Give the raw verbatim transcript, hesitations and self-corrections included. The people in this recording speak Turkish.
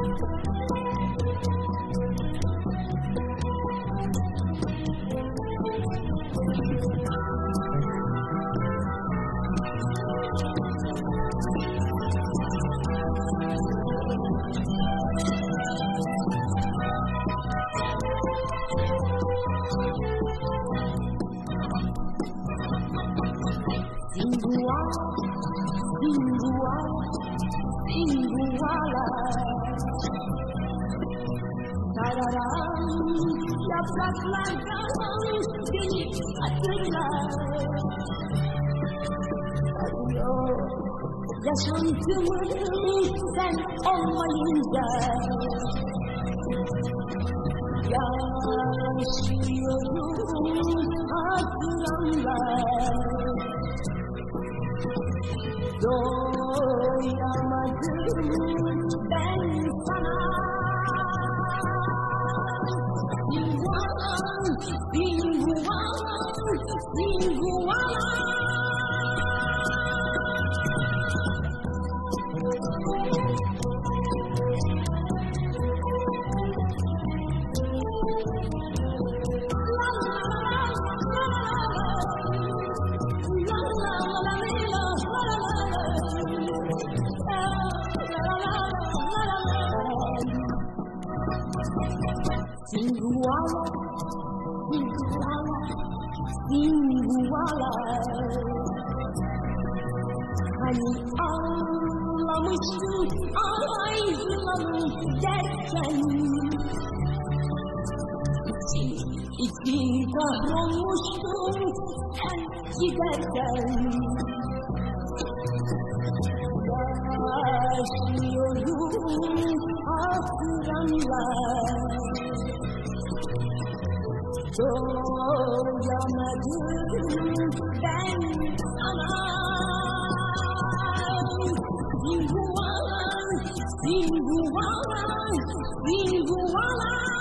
Singua, singua, singuala. Tararam, yapraklardan seni hatırlar. Arıyor yaşantımı sen olmayınca. Yaşıyorum hatıramla. Doyamadım ben sana. Singuan, singuan, singuan. Singuala, singuala, singuala. Hani ağlamıştım ayrılalım derken, İçim, içim kahrolmuştum sen giderken. Yaşıyorum hatıranla. Doyamadım ben sana. Singuan, singuan, singuan.